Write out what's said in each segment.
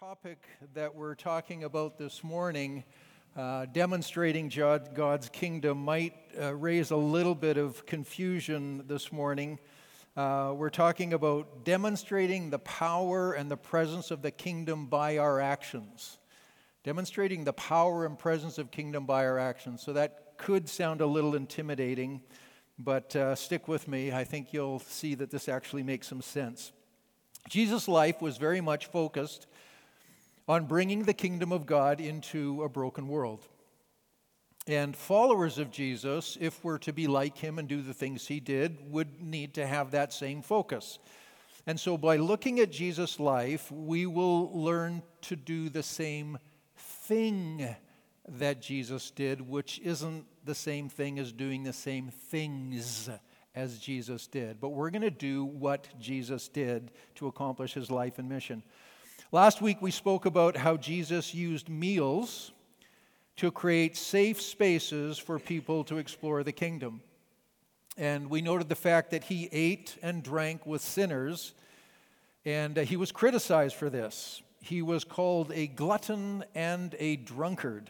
topic that we're talking about this morning, demonstrating God's kingdom, might raise a little bit of confusion this morning. We're talking about demonstrating the power and the presence of the kingdom by our actions. Demonstrating the power and presence of kingdom by our actions. So that could sound a little intimidating, but stick with me. I think you'll see that this actually makes some sense. Jesus' life was very much focused on bringing the kingdom of God into a broken world. And followers of Jesus, if we're to be like him and do the things he did, would need to have that same focus. And so by looking at Jesus' life, we will learn to do the same thing that Jesus did, which isn't the same thing as doing the same things as Jesus did. But we're going to do what Jesus did to accomplish his life and mission. Last week we spoke about how Jesus used meals to create safe spaces for people to explore the kingdom. And we noted the fact that he ate and drank with sinners, and he was criticized for this. He was called a glutton and a drunkard.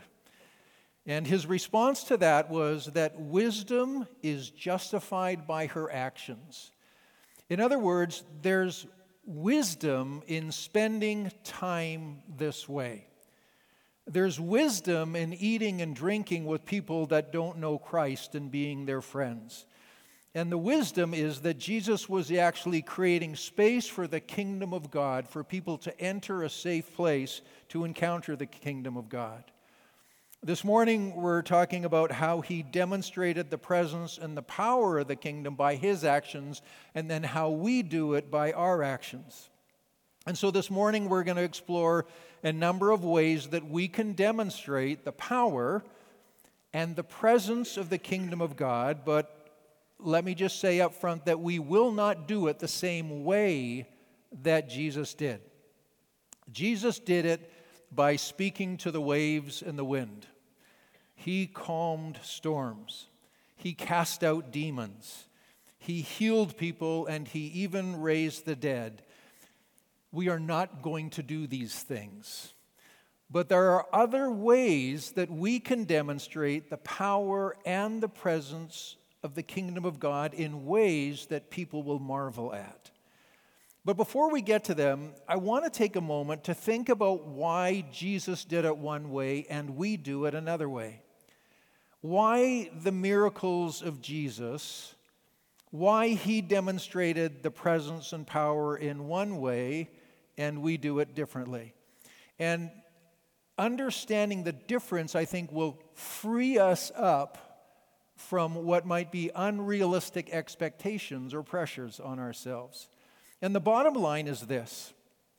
And his response to that was that wisdom is justified by her actions. In other words, there's wisdom in spending time this way. There's wisdom in eating and drinking with people that don't know Christ and being their friends. And the wisdom is that Jesus was actually creating space for the kingdom of God, for people to enter a safe place to encounter the kingdom of God. This morning, we're talking about how he demonstrated the presence and the power of the kingdom by his actions, and then how we do it by our actions. And so this morning, we're going to explore a number of ways that we can demonstrate the power and the presence of the kingdom of God, but let me just say up front that we will not do it the same way that Jesus did. Jesus did it by speaking to the waves and the wind. He calmed storms. He cast out demons. He healed people, and he even raised the dead. We are not going to do these things. But there are other ways that we can demonstrate the power and the presence of the kingdom of God in ways that people will marvel at. But before we get to them, I want to take a moment to think about why Jesus did it one way and we do it another way. Why the miracles of Jesus, why he demonstrated the presence and power in one way and we do it differently. And understanding the difference, I think, will free us up from what might be unrealistic expectations or pressures on ourselves. And the bottom line is this: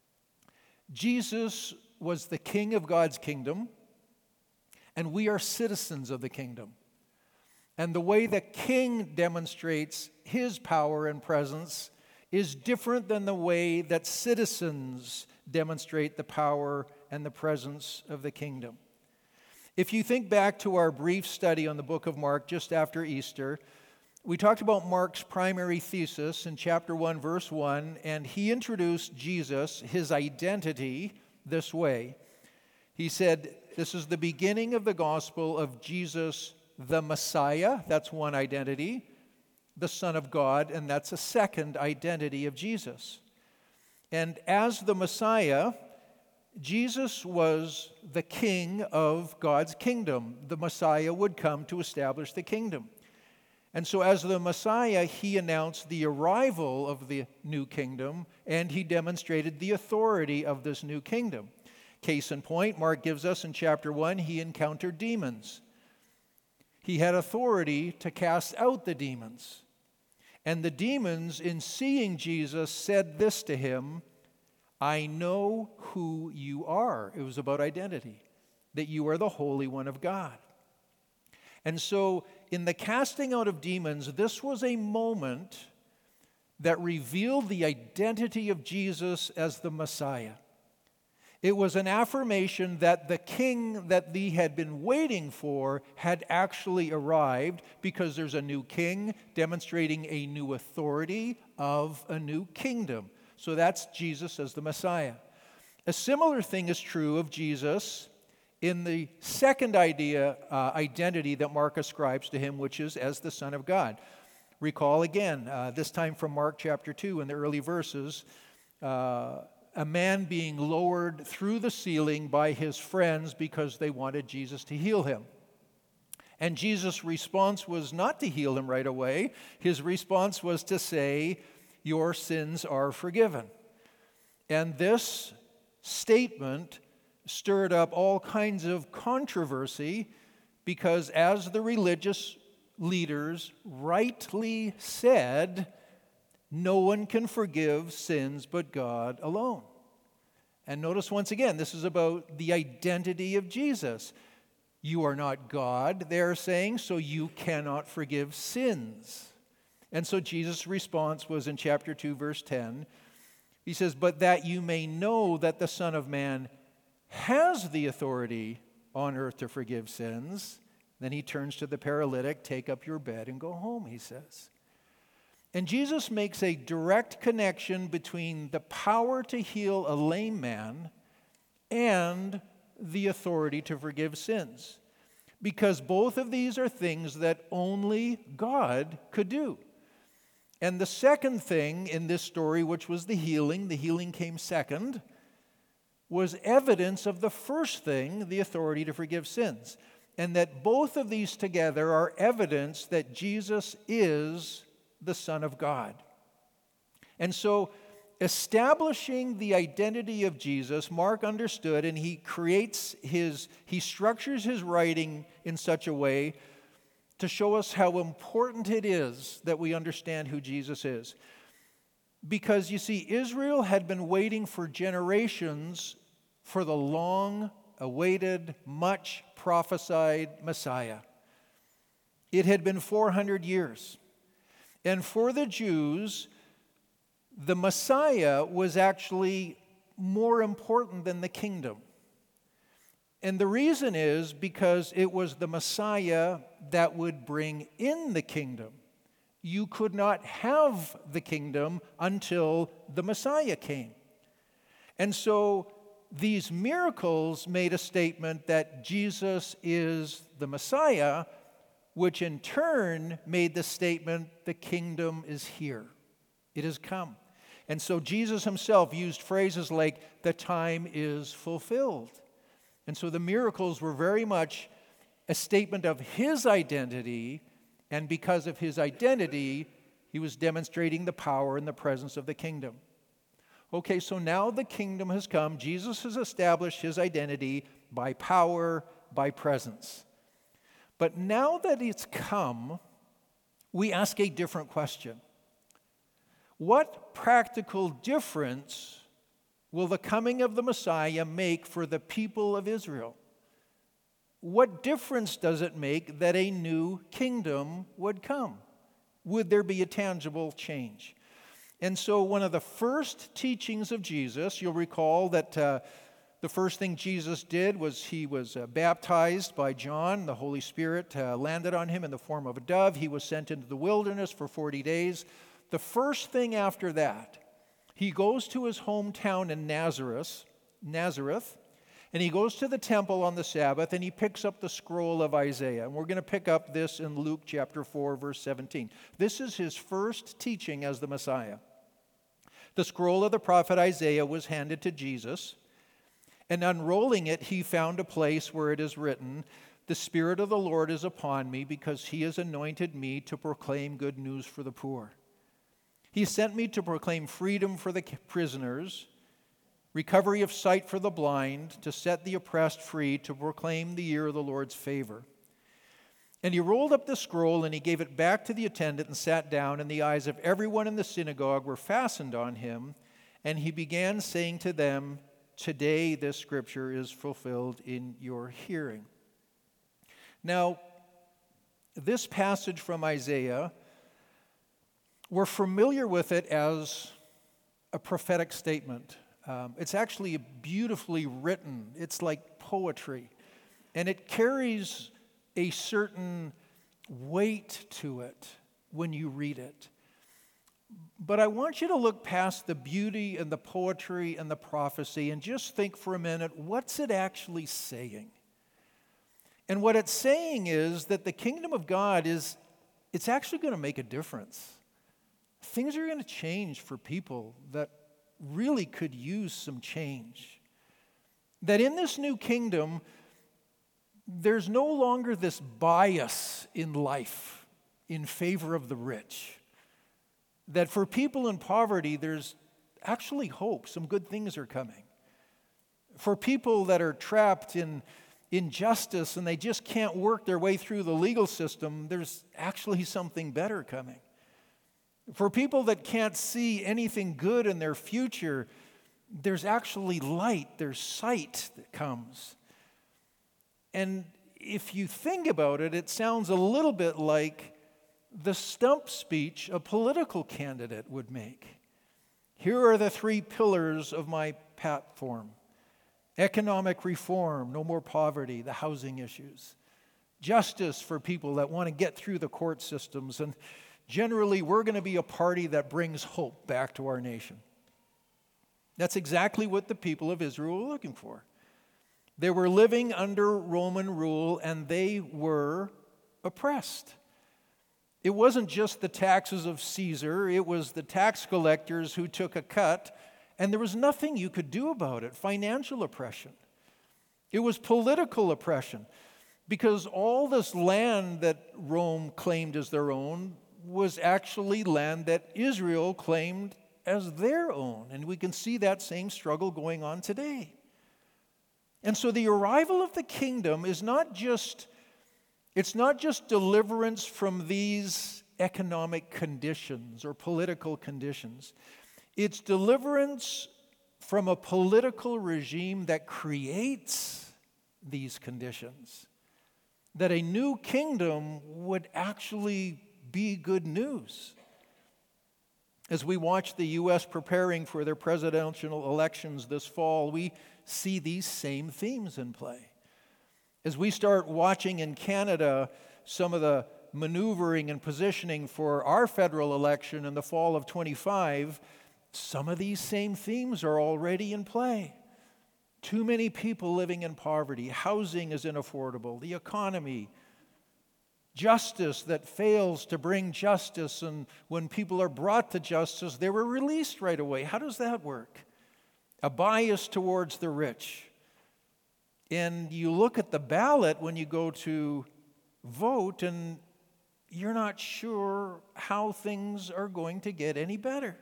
Jesus was the king of God's kingdom, and we are citizens of the kingdom. And the way the king demonstrates his power and presence is different than the way that citizens demonstrate the power and the presence of the kingdom. If you think back to our brief study on the book of Mark just after Easter, we talked about Mark's primary thesis in chapter 1, verse 1, and he introduced Jesus, his identity, this way. He said, this is the beginning of the gospel of Jesus, the Messiah. That's one identity. The Son of God, and that's a second identity of Jesus. And as the Messiah, Jesus was the king of God's kingdom. The Messiah would come to establish the kingdom. And so as the Messiah, he announced the arrival of the new kingdom, and he demonstrated the authority of this new kingdom. Case in point, Mark gives us in chapter 1, he encountered demons. He had authority to cast out the demons. And the demons, in seeing Jesus, said this to him, I know who you are. It was about identity, that you are the Holy One of God. And so in the casting out of demons, this was a moment that revealed the identity of Jesus as the Messiah. It was an affirmation that the king that they had been waiting for had actually arrived, because there's a new king demonstrating a new authority of a new kingdom. So that's Jesus as the Messiah. A similar thing is true of Jesus in the second identity that Mark ascribes to him, which is as the Son of God. Recall again, this time from Mark chapter 2 in the early verses, a man being lowered through the ceiling by his friends because they wanted Jesus to heal him. And Jesus' response was not to heal him right away. His response was to say, "Your sins are forgiven." And this statement stirred up all kinds of controversy because, as the religious leaders rightly said, no one can forgive sins but God alone. And notice once again, this is about the identity of Jesus. You are not God, they're saying, so you cannot forgive sins. And so Jesus' response was in chapter 2, verse 10. He says, "But that you may know that the Son of Man has the authority on earth to forgive sins." Then he turns to the paralytic, "Take up your bed and go home," he says. And Jesus makes a direct connection between the power to heal a lame man and the authority to forgive sins. Because both of these are things that only God could do. And the second thing in this story, which was the healing came second, was evidence of the first thing, the authority to forgive sins. And that both of these together are evidence that Jesus is the Son of God. And so, establishing the identity of Jesus, Mark understood, and he structures his writing in such a way to show us how important it is that we understand who Jesus is. Because you see, Israel had been waiting for generations for the long-awaited, much prophesied Messiah. It had been 400 years. And for the Jews, the Messiah was actually more important than the kingdom. And the reason is because it was the Messiah that would bring in the kingdom. You could not have the kingdom until the Messiah came. And so these miracles made a statement that Jesus is the Messiah, which in turn made the statement, the kingdom is here. It has come. And so Jesus himself used phrases like, the time is fulfilled. And so the miracles were very much a statement of his identity, and because of his identity, he was demonstrating the power and the presence of the kingdom. Okay, so now the kingdom has come. Jesus has established his identity by power, by presence. But now that it's come, we ask a different question. What practical difference will the coming of the Messiah make for the people of Israel? What difference does it make that a new kingdom would come? Would there be a tangible change? And so one of the first teachings of Jesus, you'll recall that the first thing Jesus did was he was baptized by John. The Holy Spirit landed on him in the form of a dove. He was sent into the wilderness for 40 days. The first thing after that, he goes to his hometown in Nazareth, and he goes to the temple on the Sabbath, and he picks up the scroll of Isaiah. And we're going to pick up this in Luke chapter 4, verse 17. This is his first teaching as the Messiah. The scroll of the prophet Isaiah was handed to Jesus, and unrolling it, he found a place where it is written, "The Spirit of the Lord is upon me, because he has anointed me to proclaim good news for the poor. He sent me to proclaim freedom for the prisoners, recovery of sight for the blind, to set the oppressed free, to proclaim the year of the Lord's favor." And he rolled up the scroll, and he gave it back to the attendant and sat down, and the eyes of everyone in the synagogue were fastened on him. And he began saying to them, "Today this scripture is fulfilled in your hearing." Now, this passage from Isaiah, we're familiar with it as a prophetic statement. It's actually beautifully written. It's like poetry. And it carries a certain weight to it when you read it. But I want you to look past the beauty and the poetry and the prophecy and just think for a minute, what's it actually saying? And what it's saying is that the kingdom of God it's actually going to make a difference. Things are going to change for people that really could use some change. That in this new kingdom, there's no longer this bias in life in favor of the rich. That for people in poverty, there's actually hope. Some good things are coming. For people that are trapped in injustice and they just can't work their way through the legal system, there's actually something better coming. For people that can't see anything good in their future, there's actually light, there's sight that comes. And if you think about it, it sounds a little bit like the stump speech a political candidate would make. Here are the 3 pillars of my platform. Economic reform, no more poverty, the housing issues. Justice for people that want to get through the court systems. And generally, we're going to be a party that brings hope back to our nation. That's exactly what the people of Israel were looking for. They were living under Roman rule and they were oppressed. It wasn't just the taxes of Caesar, it was the tax collectors who took a cut, and there was nothing you could do about it. Financial oppression. It was political oppression, because all this land that Rome claimed as their own was actually land that Israel claimed as their own. And we can see that same struggle going on today. And so the arrival of the kingdom is not just deliverance from these economic conditions or political conditions. It's deliverance from a political regime that creates these conditions. That a new kingdom would actually be good news. As we watch the U.S. preparing for their presidential elections this fall, we see these same themes in play. As we start watching in Canada some of the maneuvering and positioning for our federal election in the fall of 25, some of these same themes are already in play. Too many people living in poverty, housing is inaffordable, the economy, justice that fails to bring justice, and when people are brought to justice, they were released right away. How does that work? A bias towards the rich. And you look at the ballot when you go to vote, and you're not sure how things are going to get any better.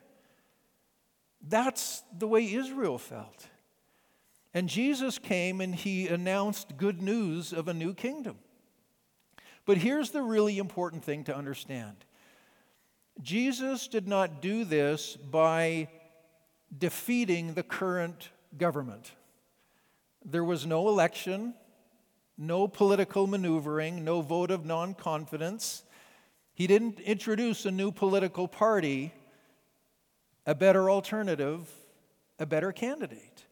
That's the way Israel felt. And Jesus came and he announced good news of a new kingdom. But here's the really important thing to understand. Jesus did not do this by defeating the current government. There was no election, no political maneuvering, no vote of non-confidence. He didn't introduce a new political party, a better alternative, a better candidate.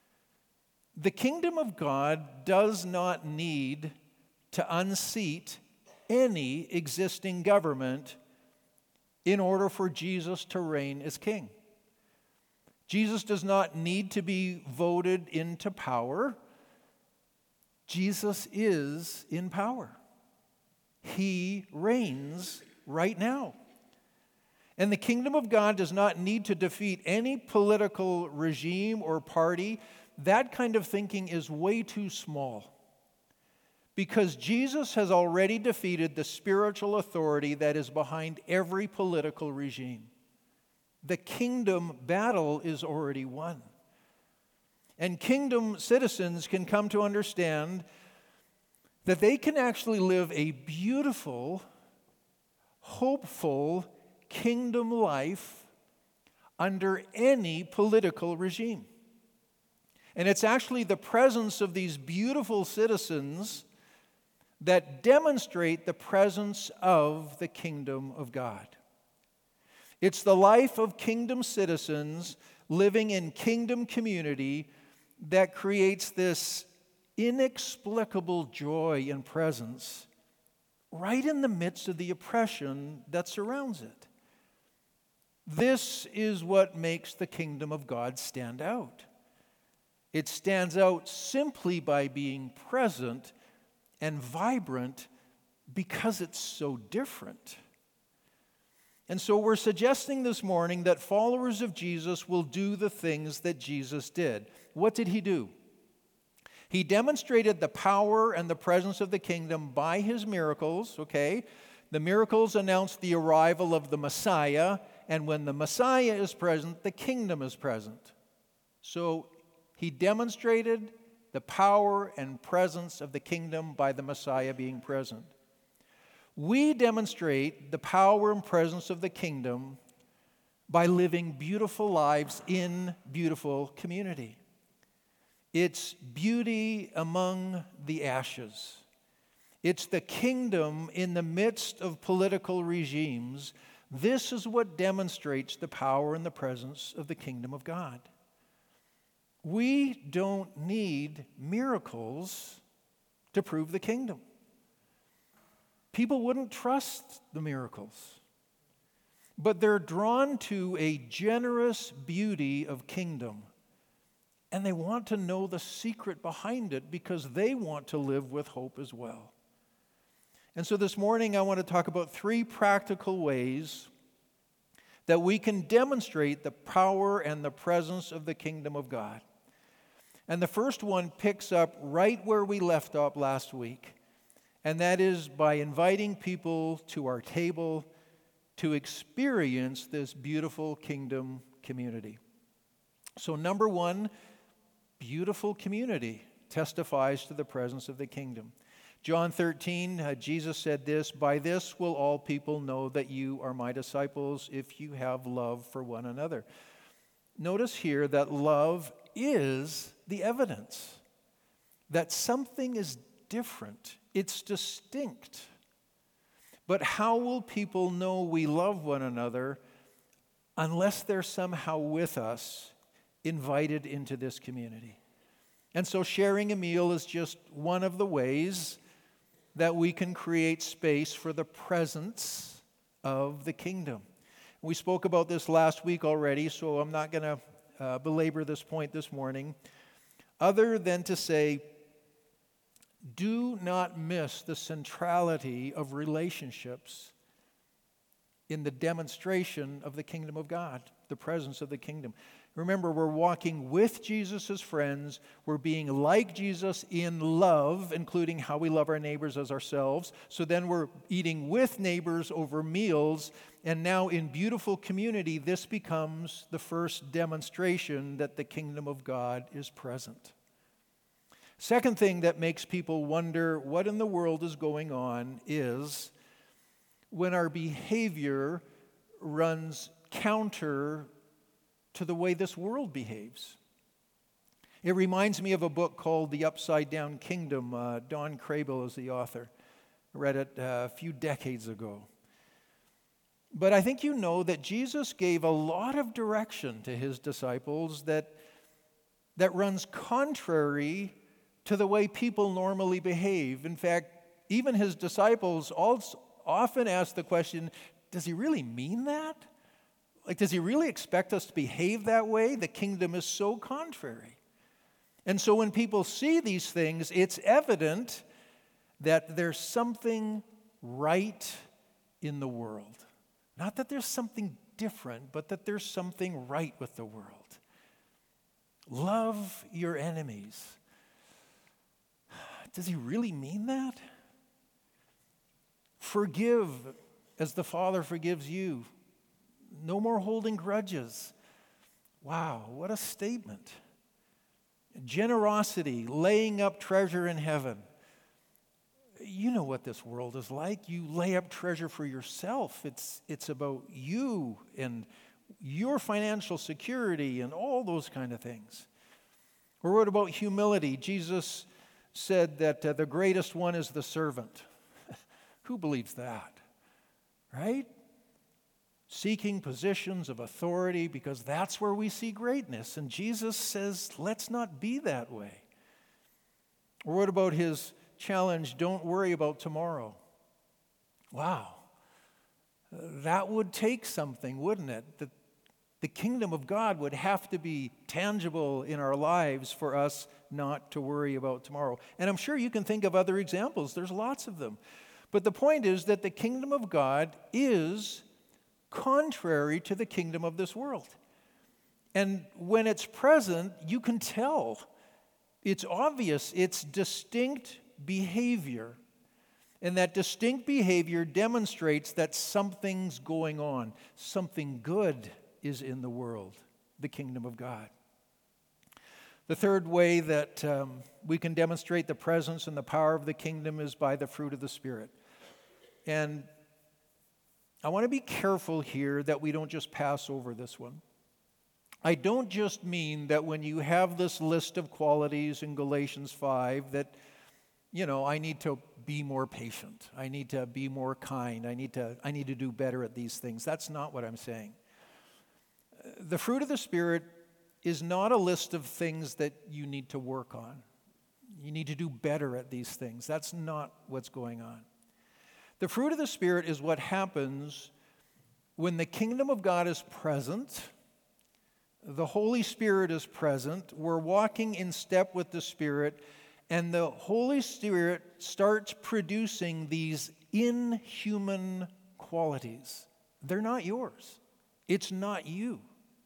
The kingdom of God does not need to unseat any existing government in order for Jesus to reign as king. Jesus does not need to be voted into power. Jesus is in power. He reigns right now. And the kingdom of God does not need to defeat any political regime or party. That kind of thinking is way too small. Because Jesus has already defeated the spiritual authority that is behind every political regime. The kingdom battle is already won. And kingdom citizens can come to understand that they can actually live a beautiful, hopeful kingdom life under any political regime. And it's actually the presence of these beautiful citizens that demonstrate the presence of the kingdom of God. It's the life of kingdom citizens living in kingdom community that creates this inexplicable joy and presence right in the midst of the oppression that surrounds it. This is what makes the kingdom of God stand out. It stands out simply by being present and vibrant because it's so different. And so we're suggesting this morning that followers of Jesus will do the things that Jesus did. What did he do? He demonstrated the power and the presence of the kingdom by his miracles, okay? The miracles announced the arrival of the Messiah, and when the Messiah is present, the kingdom is present. So he demonstrated the power and presence of the kingdom by the Messiah being present. We demonstrate the power and presence of the kingdom by living beautiful lives in beautiful community. It's beauty among the ashes. It's the kingdom in the midst of political regimes. This is what demonstrates the power and the presence of the kingdom of God. We don't need miracles to prove the kingdom. People wouldn't trust the miracles, but they're drawn to a generous beauty of kingdom, and they want to know the secret behind it because they want to live with hope as well. And so this morning I want to talk about 3 practical ways that we can demonstrate the power and the presence of the kingdom of God. And the first one picks up right where we left off last week, and that is by inviting people to our table to experience this beautiful kingdom community. So number 1, beautiful community testifies to the presence of the kingdom. John 13, Jesus said this, "By this will all people know that you are my disciples if you have love for one another." Notice here that love is the evidence that something is different. It's distinct. But how will people know we love one another unless they're somehow with us, invited into this community? And so sharing a meal is just one of the ways that we can create space for the presence of the kingdom. We spoke about this last week already, so I'm not going to belabor this point this morning, other than to say, do not miss the centrality of relationships in the demonstration of the kingdom of God, the presence of the kingdom. Remember, we're walking with Jesus as friends. We're being like Jesus in love, including how we love our neighbors as ourselves. So then we're eating with neighbors over meals. And now in beautiful community, this becomes the first demonstration that the kingdom of God is present. Second thing that makes people wonder what in the world is going on is when our behavior runs counter to the way this world behaves. It reminds me of a book called The Upside Down Kingdom. Don Crable is the author. I read it a few decades ago. But I think you know that Jesus gave a lot of direction to his disciples that runs contrary to the way people normally behave. In fact, even his disciples often ask the question, does he really mean that? Like, does he really expect us to behave that way? The kingdom is so contrary. And so when people see these things, it's evident that there's something right in the world. Not that there's something different, but that there's something right with the world. Love your enemies. Does he really mean that? Forgive as the Father forgives you. No more holding grudges. Wow, what a statement. Generosity, laying up treasure in heaven. You know what this world is like. You lay up treasure for yourself. It's about you and your financial security and all those kind of things. Or what about humility? Jesus said that the greatest one is the servant. Who believes that? Right? Seeking positions of authority because that's where we see greatness. And Jesus says, let's not be that way. Or what about his challenge, don't worry about tomorrow? Wow. That would take something, wouldn't it? The kingdom of God would have to be tangible in our lives for us not to worry about tomorrow. And I'm sure you can think of other examples. There's lots of them. But the point is that the kingdom of God is contrary to the kingdom of this world. And when it's present, you can tell. It's obvious. It's distinct behavior. And that distinct behavior demonstrates that something's going on. Something good is in the world, the kingdom of God. The third way that we can demonstrate the presence and the power of the kingdom is by the fruit of the Spirit. And I want to be careful here that we don't just pass over this one. I don't just mean that when you have this list of qualities in Galatians 5 that, I need to be more patient. I need to be more kind. I need to do better at these things. That's not what I'm saying. The fruit of the Spirit is not a list of things that you need to work on. You need to do better at these things. That's not what's going on. The fruit of the Spirit is what happens when the kingdom of God is present, the Holy Spirit is present, we're walking in step with the Spirit, and the Holy Spirit starts producing these inhuman qualities. They're not yours. It's not you.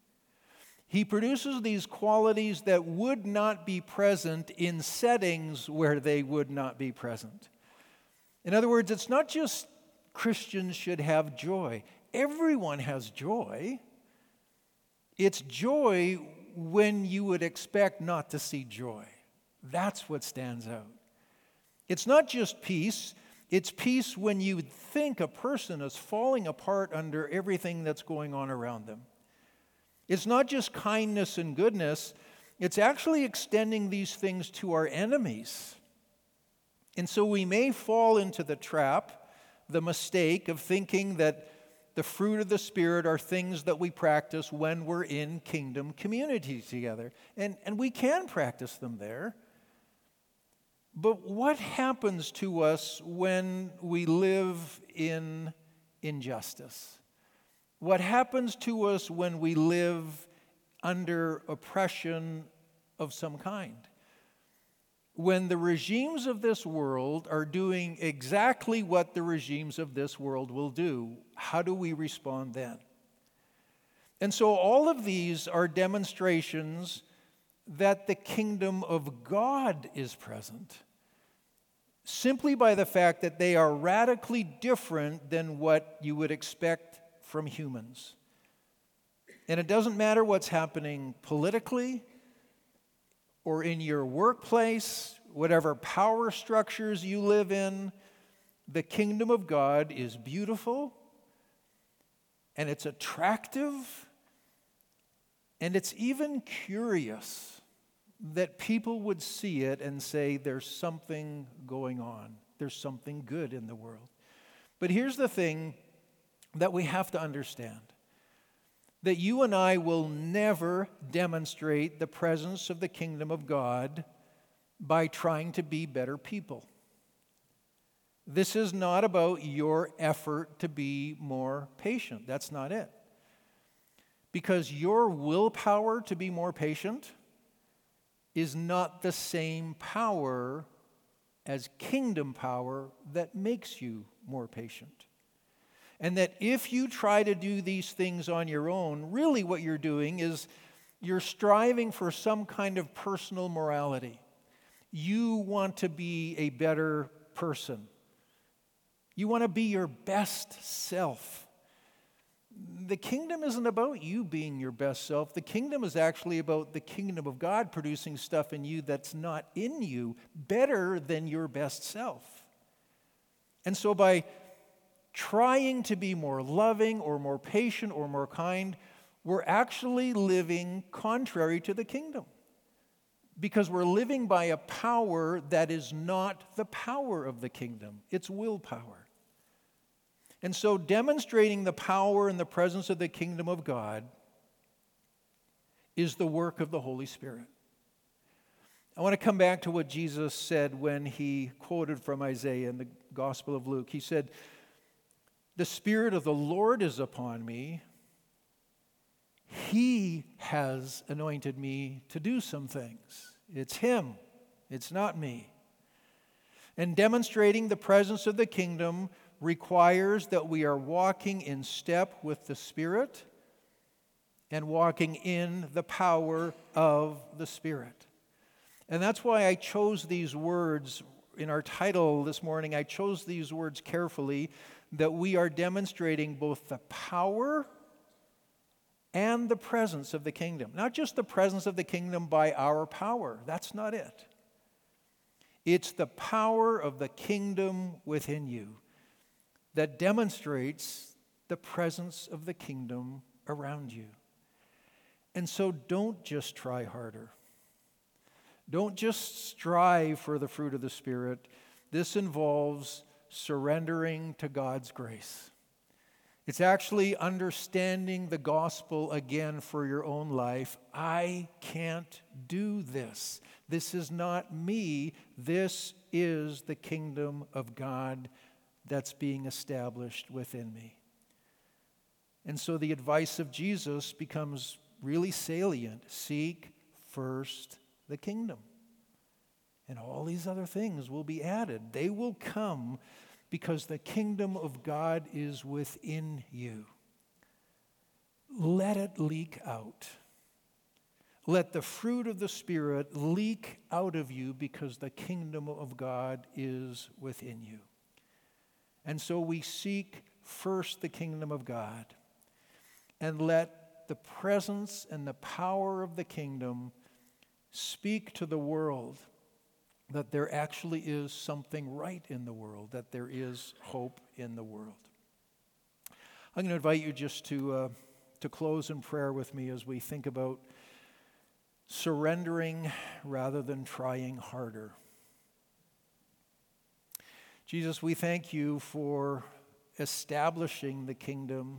He produces these qualities that would not be present in settings where they would not be present. In other words, it's not just Christians should have joy. Everyone has joy. It's joy when you would expect not to see joy. That's what stands out. It's not just peace. It's peace when you think a person is falling apart under everything that's going on around them. It's not just kindness and goodness. It's actually extending these things to our enemies. And so we may fall into the trap, the mistake of thinking that the fruit of the Spirit are things that we practice when we're in kingdom community together. And we can practice them there. But what happens to us when we live in injustice? What happens to us when we live under oppression of some kind? When the regimes of this world are doing exactly what the regimes of this world will do, how do we respond then? And so all of these are demonstrations that the kingdom of God is present, simply by the fact that they are radically different than what you would expect from humans. And it doesn't matter what's happening politically, or in your workplace, whatever power structures you live in, the kingdom of God is beautiful, and it's attractive, and it's even curious that people would see it and say, there's something going on. There's something good in the world. But here's the thing that we have to understand. That you and I will never demonstrate the presence of the kingdom of God by trying to be better people. This is not about your effort to be more patient. That's not it. Because your willpower to be more patient is not the same power as kingdom power that makes you more patient. And that if you try to do these things on your own, really what you're doing is you're striving for some kind of personal morality. You want to be a better person. You want to be your best self. The kingdom isn't about you being your best self. The kingdom is actually about the kingdom of God producing stuff in you that's not in you, better than your best self. And so by trying to be more loving or more patient or more kind, we're actually living contrary to the kingdom. Because we're living by a power that is not the power of the kingdom. It's willpower. And so demonstrating the power and the presence of the kingdom of God is the work of the Holy Spirit. I want to come back to what Jesus said when he quoted from Isaiah in the Gospel of Luke. He said, "The Spirit of the Lord is upon me. He has anointed me to do some things. It's Him. It's not me. And demonstrating the presence of the kingdom requires that we are walking in step with the Spirit and walking in the power of the Spirit. And that's why I chose these words in our title this morning. I chose these words carefully, that we are demonstrating both the power and the presence of the kingdom. Not just the presence of the kingdom by our power. That's not it. It's the power of the kingdom within you that demonstrates the presence of the kingdom around you. And so don't just try harder. Don't just strive for the fruit of the Spirit. This involves surrendering to God's grace. It's actually understanding the gospel again for your own life. I can't do this. This is not me. This is the kingdom of God that's being established within me. And so the advice of Jesus becomes really salient. Seek first the kingdom. And all these other things will be added. They will come because the kingdom of God is within you. Let it leak out. Let the fruit of the Spirit leak out of you because the kingdom of God is within you. And so we seek first the kingdom of God, and let the presence and the power of the kingdom speak to the world that there actually is something right in the world, that there is hope in the world. I'm going to invite you just to close in prayer with me as we think about surrendering rather than trying harder. Jesus, we thank you for establishing the kingdom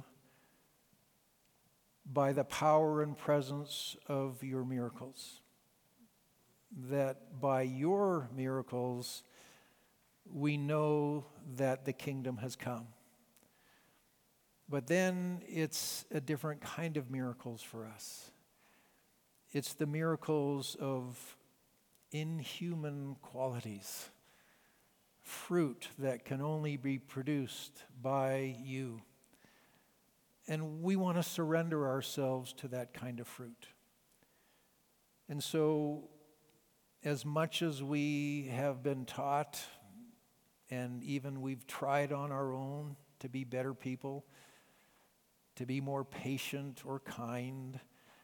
by the power and presence of your miracles. That by your miracles, we know that the kingdom has come. But then it's a different kind of miracles for us. It's the miracles of inhuman qualities, fruit that can only be produced by you. And we want to surrender ourselves to that kind of fruit. And so, as much as we have been taught, and even we've tried on our own to be better people, to be more patient or kind,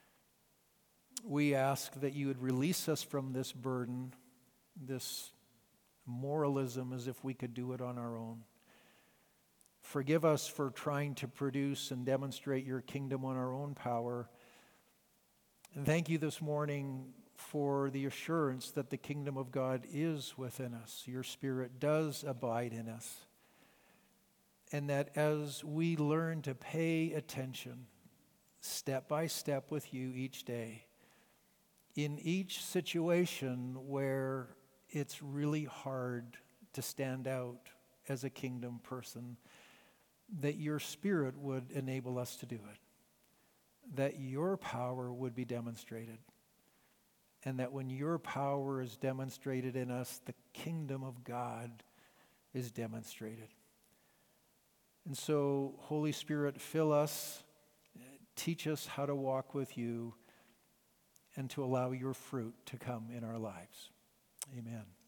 we ask that you would release us from this burden, this moralism as if we could do it on our own. Forgive us for trying to produce and demonstrate your kingdom on our own power. And thank you this morning for the assurance that the kingdom of God is within us. Your Spirit does abide in us. And that as we learn to pay attention step by step with you each day, in each situation where it's really hard to stand out as a kingdom person, that your Spirit would enable us to do it. That your power would be demonstrated. And that when your power is demonstrated in us, the kingdom of God is demonstrated. And so, Holy Spirit, fill us, teach us how to walk with you, and to allow your fruit to come in our lives. Amen.